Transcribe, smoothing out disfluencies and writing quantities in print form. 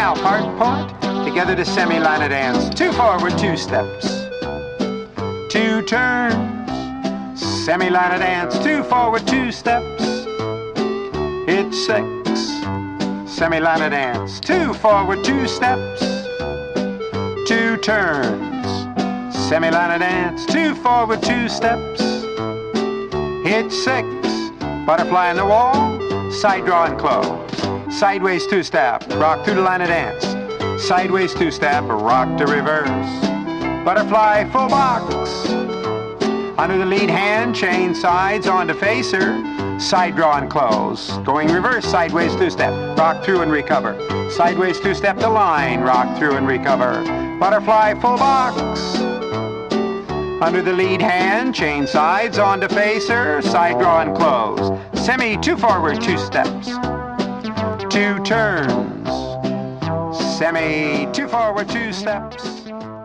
now, part point. Together to semi-line of dance. 2 forward, 2 steps. 2 turns. Semi-line of dance. 2 forward, 2 steps. Hit 6. Semi-line of dance. 2 forward, 2 steps. 2 turns. Semi-line of dance. 2 forward, 2 steps. Hit 6. Butterfly on the wall. Side draw and close. Sideways 2-step. Rock through the line of dance. Sideways 2-step. Rock to reverse. Butterfly full box. Under the lead hand. Chain sides onto facer. Side draw and close. Going reverse. Sideways 2-step. Rock through and recover. Sideways 2-step to line. Rock through and recover. Butterfly full box. Under the lead hand, chain sides onto facer, side draw and close. Semi 2 forward, 2 steps. 2 turns. Semi 2 forward, 2 steps.